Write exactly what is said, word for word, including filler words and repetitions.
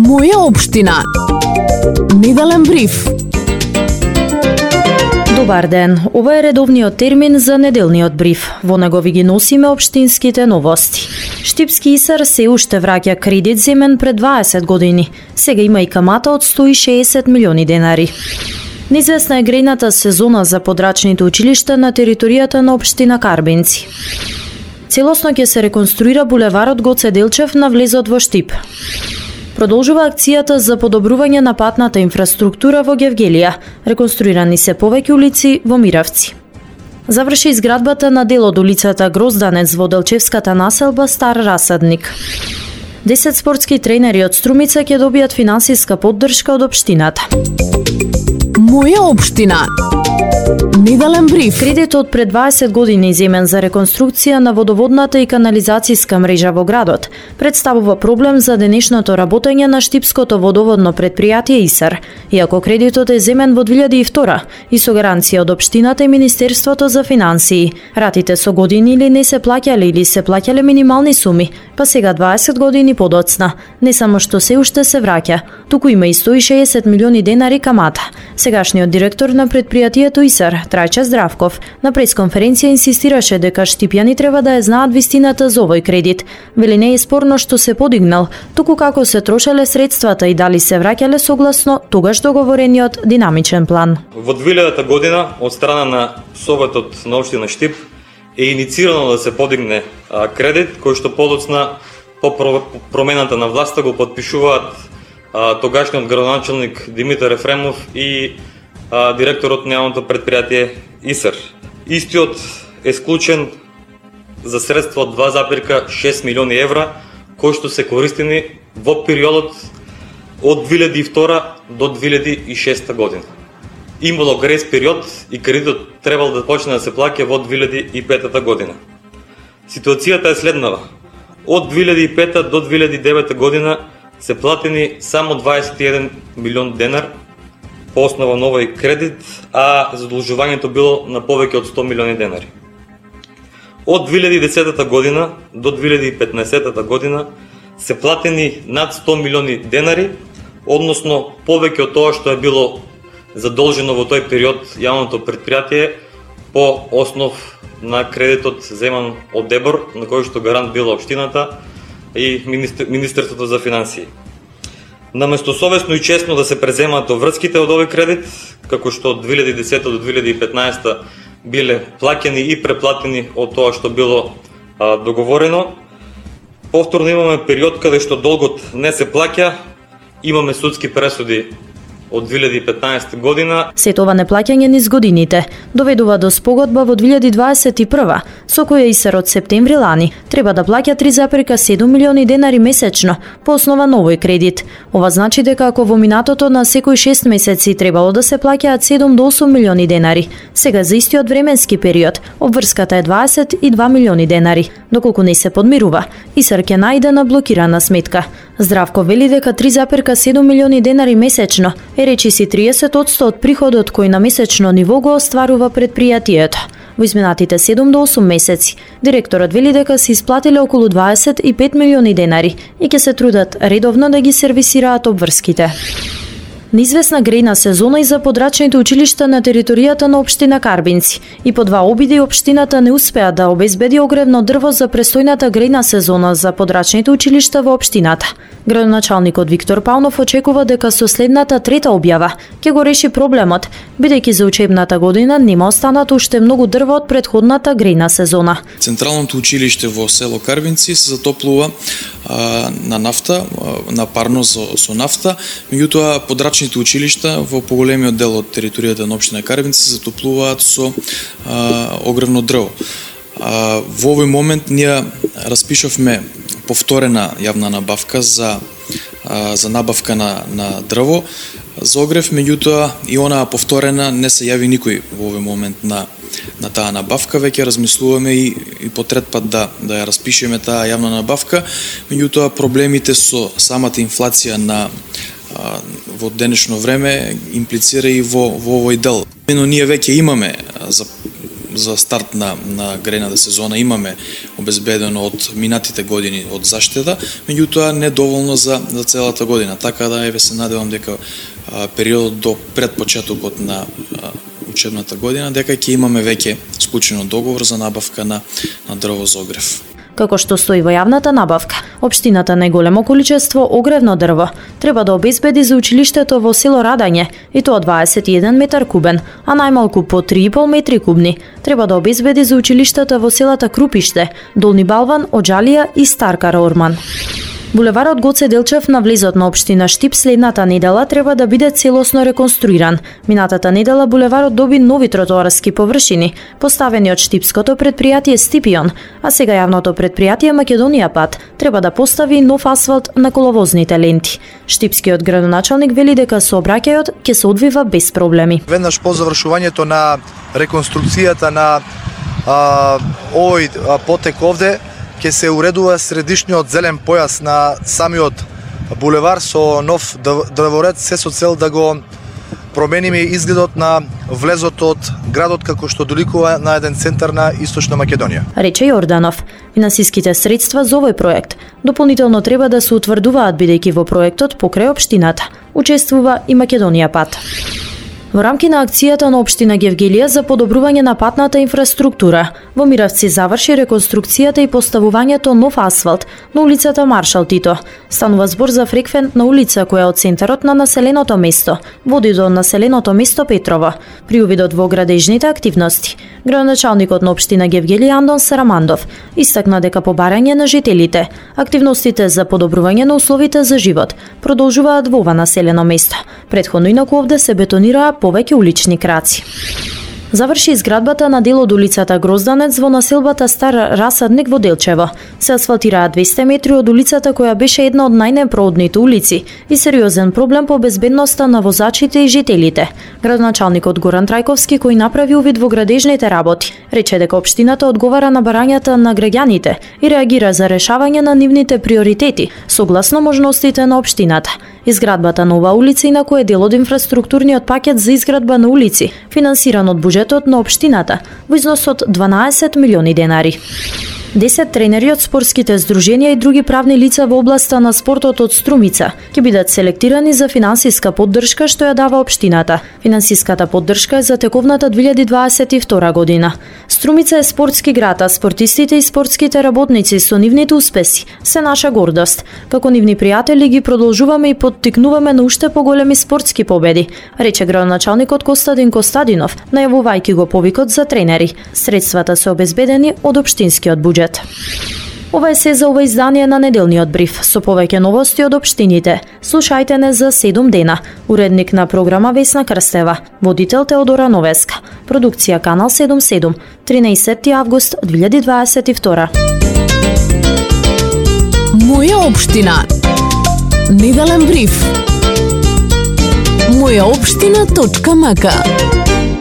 Моја општина. Неделен бриф. Добар ден, ова е редовниот термин за неделниот бриф. Во него ви ги носиме општинските новости. Штипски Исар се уште враќа кредит земен пред дваесет години. Сега има и камата од сто и шеесет милиони денари. Неизвестна е грејната сезона за подрачните училишта на територијата на општина Карбинци. Целосно ќе се реконструира булеварот Гоце Делчев на влезот во Штип. Продолжува акцијата за подобрување на патната инфраструктура во Гевгелија. Реконструирани се повеќе улици во Миравци. Заврши изградбата на дел од улицата Грозданец во Делчевската населба Стар Расадник. десет спортски тренери од Струмица ќе добијат финансиска поддршка од општината. Моја општина. Неделен бриф. Кредитот пред дваесет години земен за реконструкција на водоводната и канализацијска мрежа во градот представува проблем за денешното работење на Штипското водоводно предпријатие Исар. Иако кредитот е земен во две илјади и втора и со гаранција од општината и Министерството за финансии, ратите со години или не се плаќале или се плаќале минимални суми, па сега дваесет години подоцна, не само што се уште се враќа, туку има и сто и шеесет милиони денари камата. Сегашниот директор на предпријатието Исар, Трајче Здравков, на пресконференција инсистираше дека штипјани треба да ја знаат вистината за овој кредит. Вели не е спорно што се подигнал, туку како се трошеле средствата и дали се враќале согласно тогаш договорениот динамичен план. Во две илјадата година од страна на Советот на општина Штип е иницирано да се подигне а, кредит кој што подоцна по промената на власта го подпишуваат а, тогашниот градоначелник Димитар Ефремов и а, директорот на јавното предпријатие Исар. Истиот е склучен за средства од два запирка шест милиони евра кои што се користени во периодот од две илјади и втора до две илјади и шеста година. Имало грес период и кредитот требал да почне да се плаќа во две илјади и петата година. Ситуацијата е следнава. Од две илјади и пета до две илјади и девета година се платени само дваесет и еден милион денар по основа на овој кредит, а задолжувањето било на повеќе од сто милиони денари. Од две илјади и десетата година до две илјади и петнаесетата година се платени над сто милиони денари, односно повеќе од тоа што е било задолжено во тој период јавното предпријатие по основ на кредитот земан од ДЕБОР, на кој што гарант била општината и Министерството за финансии. Наместо совесно и честно да се преземаат врските од овој кредит, како што од две илјади и десета до две илјади и петнаесета биле плаќани и преплатени од тоа што било а, договорено, повторно имаме период каде што долгот не се плаќа, имаме судски пресуди од две илјади и петнаесета година. Сето ова неплаќање низ годините доведува до спогодба во две илјади дваесет и прва, со која Исар од септември лани треба да плаќа три запирка седум милиони денари месечно по основа на овој кредит. Ова значи дека ако во минатото на секој шест месеци требало да се плаќаат седум до осум милиони денари, сега за истиот временски период обврската е дваесет и два милиони денари. Доколку не се подмирува, Исар ќе најде на блокирана сметка. Здравко вели дека три запирка седум милиони денари месечно е речиси триесет одсто од приходот кој на месечно ниво го остварува предпријатието. Во изминатите седум до осум месеци, директорот вели дека се исплатиле околу дваесет и пет милиони денари и ќе се трудат редовно да ги сервисираат обврските. Неизвестна грејна сезона и за подрачните училишта на територијата на општина Карбинци. И по два обиди општината не успеа да обезбеди огревно дрво за престојната грејна сезона за подрачните училишта во општината. Градоначалникот Виктор Паунов очекува дека со следната трета објава ќе го реши проблемот, бидејќи за учебната година нема останато уште многу дрво од претходната грејна сезона. Централното училиште во село Карбинци се затоплува а, на нафта, а, на парно со, со нафта, меѓутоа подрачните училишта во поголемиот дел од територијата на општина Карбинци се затоплуваат со а, огревно дрво. А, во овој момент ние распишавме повторена јавна набавка за а, за набавка на на дрво за огрев, меѓутоа и онаа повторена не се јави никој во овој момент на на таа набавка. Веќе размислуваме и, и по трет пат да да ја распишеме таа јавна набавка, меѓутоа проблемите со самата инфлација на а, во денешно време имплицира и во во овој дел. Но ние веќе имаме за за старт на, на грејната сезона имаме обезбедено од минатите години од заштеда, меѓутоа не доволно за, за целата година. Така да еве се надевам дека а, периодот до пред почетокот на а, учебната година дека ќе имаме веќе склучено договор за набавка на, на дрво за огрев. Како што стои во јавната набавка, општината најголемо количество огревно дрво треба да обезбеди за училиштето во село Радање, и тоа дваесет и еден метар кубен, а најмалку по три и пол метри кубни треба да обезбеди за училиштата во селата Крупиште, Долни Балван, Оџалија и Старкара Орман. Булеварот Гоце Делчев на влезот на општина Штип следната недела треба да биде целосно реконструиран. Минатата недела булеварот доби нови тротоарски површини, поставени од штипското предпријатие Стипион, а сега јавното предпријатие Македонија пат треба да постави нов асфалт на коловозните ленти. Штипскиот градоначалник вели дека сообраќајот ќе се одвива без проблеми. Веднаш по завршувањето на реконструкцијата на а, овој а, потек овде, ќе се уредува средишниот зелен појас на самиот булевар со нов дрворед, се со цел да го промениме изгледот на влезот од градот како што доликува на еден центар на Источна Македонија. Рече Јорданов, финансиските средства за овој проект дополнително треба да се утврдуваат бидејќи во проектот покрај општината учествува и Македонија пат. Во рамки на акцијата на општина Гевгелија за подобрување на патната инфраструктура, во Миравци заврши реконструкцијата и поставувањето нов асфалт на улицата Маршал Тито. Станува збор за фреквентна улица која од центарот на населеното место води до населеното место Петрово. При увидот во градежните активности, градоначалникот на општина Гевгелија Андон Сарамандов истакна дека по барање на жителите, активностите за подобрување на условите за живот продолжуваат во ова населено место. Претходно инаку овде се бетонираа повеќе улични краци. Заврши изградбата на дел од улицата Грозданец во населбата Стар Расадник во Делчево. Се асфалтираа двесте метри од улицата која беше една од најнепроодните улици и сериозен проблем по безбедноста на возачите и жителите. Градоначалникот Горан Трајковски, кој направи увид во градежните работи, рече дека општината одговара на барањата на граѓаните и реагира за решавање на нивните приоритети согласно можностите на општината. Изградбата на оваа улица инаку е дел од инфраструктурниот пакет за изградба на улици, финансиран од буџетот на општината во износ од дванаесет милиони денари. десет тренери од спортските здруженија и други правни лица во областа на спортот од Струмица ќе бидат селектирани за финансиска поддршка што ја дава општината. Финансиската поддршка е за тековната две илјади дваесет и втора година. Струмица е спортски град, а спортистите и спортските работници со нивните успеси се наша гордост. Како нивни пријатели ги продолжуваме и поттикнуваме на уште поголеми спортски победи, рече градоначалникот Костадин Костадинов, најавувајќи го повикот за тренери. Средствата се обезбедени од општинскиот буџет. Ова е се за ова издание на неделниот бриф, со повеќе новости од општините. Слушајте не за седум дена. Уредник на програма Весна Крстева, водител Теодора Новеска. Продукција Канал седумдесет и седум, тринаесетти август две илјади дваесет и втора. Моја општина. Неделен бриф. моја општина точка м к